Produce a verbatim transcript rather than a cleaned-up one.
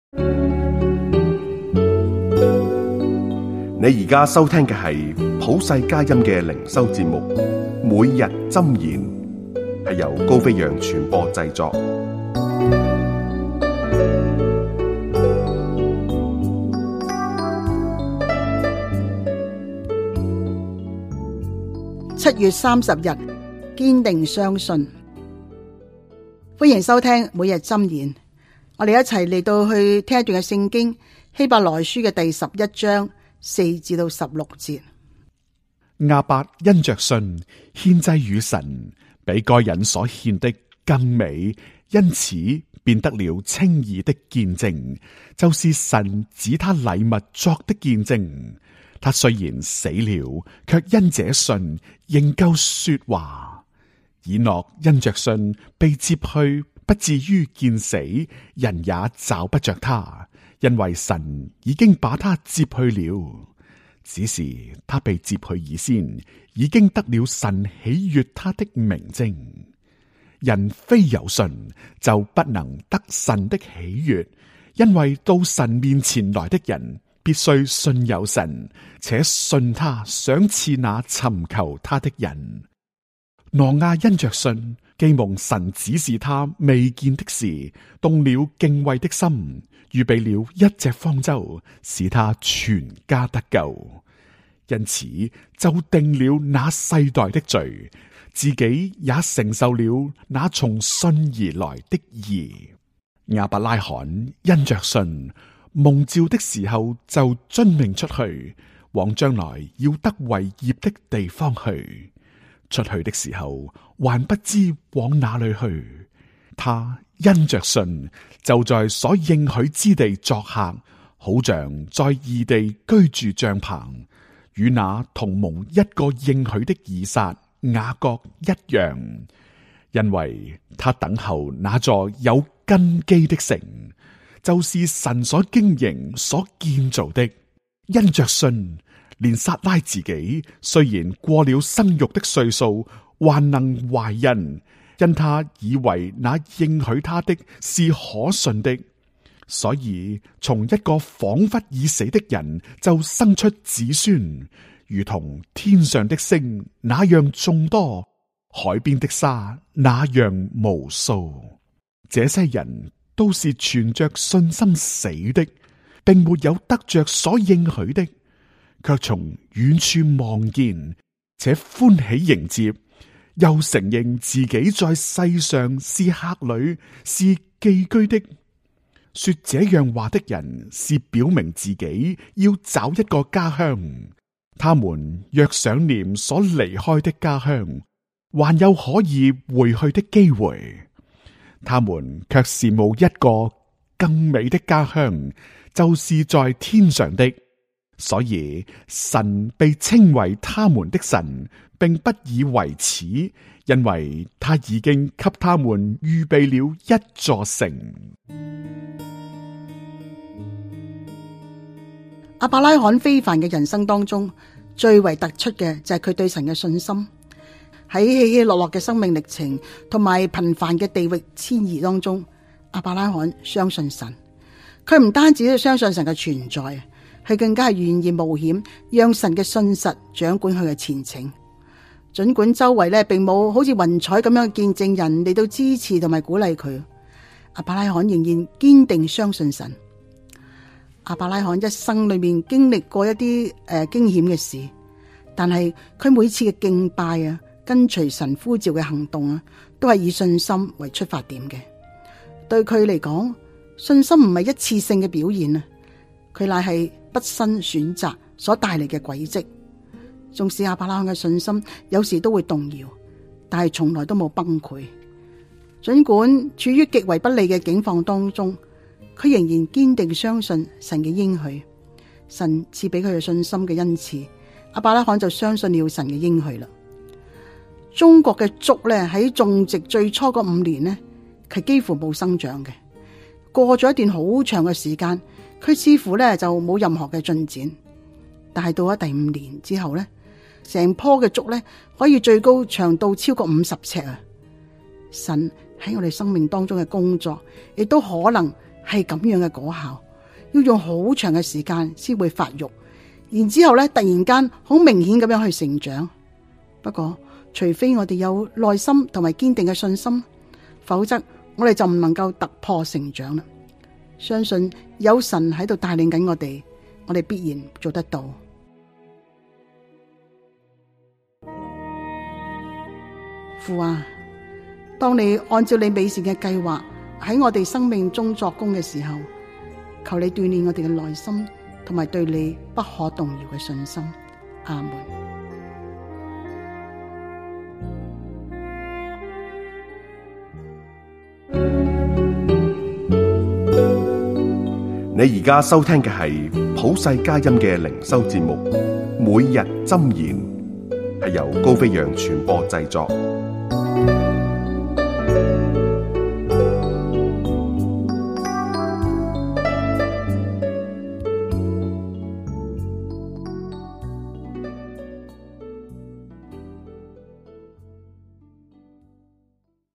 你而家收聽嘅係普世佳音嘅靈修節目，每日箴言，係由高飛揚傳播製作。 七月三十日，堅定相信。歡迎收聽每日箴言。我哋一齊嚟到去聽一段嘅聖經，希伯來書嘅第十一章四至到十六節。 亞伯因着信獻祭與神，比該隱所獻的更美，因此便得了稱義的見證，就是神指他禮物作的見證。他雖然死了，卻因這信仍舊說話。以諾因着信被接去，不至於見死，人也找不着他，因為神已經把他接去了。只是他被接去以先，已經得了神喜悅他的明證。人非有信，就不能得神的喜悅，因為到神面前來的人，必須信有神，且信他賞賜那尋求他的人。挪亞因着信，既蒙神指示他未見的事，動了敬畏的心，預備了一隻方舟，使他全家得救。因此就定了那世代的罪，自己也承受了那從信而來的義。亞伯拉罕因着信，蒙召的時候就遵命出去，往將來要得為業的地方去。出去的時候還不知往哪裏去，他因着信就在所應許之地作客，好像在異地居住帳篷，與那同蒙一個應許的以撒、雅各一樣，因為他等候那座有根基的城，就是神所經營所建造的。因着信，連撒拉自己雖然過了生育的歲數，還能懷孕，因他以為那應許他的是可信的，所以從一個仿佛已死的人就生出子孫，如同天上的星那樣眾多，海邊的沙那樣無數。這些人都是存着信心死的，並沒有得着所應許的，卻從遠處望見，且歡喜迎接，又承認自己在世上是客旅，是寄居的。說這樣話的人是表明自己要找一個家鄉。他們若想念所離開的家鄉，還有可以回去的機會。他們卻羨慕一個更美的家鄉，就是在天上的。所以神被稱為他們的神，並不以為恥，因為他已經給他們預備了一座城。 亞伯拉罕非凡嘅人生當中，最為突出嘅就係佢對神嘅信心。喺起起落落嘅生命歷程同埋頻繁嘅地域遷移當中，亞伯拉罕相信神。佢唔單止相信神嘅存在，佢更加係願意冒險，讓神嘅信實掌管佢嘅前程。盡管周圍咧並冇好似雲彩咁樣嘅見證人嚟到支持同埋鼓勵佢，亞伯拉罕仍然堅定相信神。亞伯拉罕一生裏面經歷過一啲誒驚險嘅事，但係佢每次嘅敬拜啊，跟隨神呼召嘅行動啊，都係以信心為出發點嘅。對佢嚟講，信心唔係一次性嘅表現啊，佢乃係畢生選擇所帶嚟嘅軌跡。縱使亞伯拉罕嘅信心有時都會動搖，但係從來都冇崩潰。盡管處於極為不利嘅境況當中，佢仍然堅定相信神嘅應許，神賜俾佢嘅信心嘅恩賜，亞伯拉罕就相信了神嘅應許啦。中國嘅竹咧喺種植最初嗰五年呢，佢幾乎冇生長嘅。過咗一段好長嘅時間，佢似乎咧就冇任何嘅進展。但係到咗第五年之後咧，成棵嘅竹咧可以最高長到超過五十尺啊！神喺我哋生命當中嘅工作，亦都可能係咁樣嘅果效，要用好長嘅時間先會發育，然之後咧突然間好明顯咁樣去成長。不過除非我哋有耐心同埋堅定嘅信心，否則我哋就唔能夠突破成長啦。相信有神喺度帶領緊我哋，我哋必然做得到。父啊，當你按照你美善嘅計劃喺我哋生命中作工嘅時候，求你鍛煉我哋嘅內心同埋對你不可動搖嘅信心。阿門。 你而家收聽嘅係普世佳音嘅靈修節目《每日箴言》，係由高飛揚傳播製作。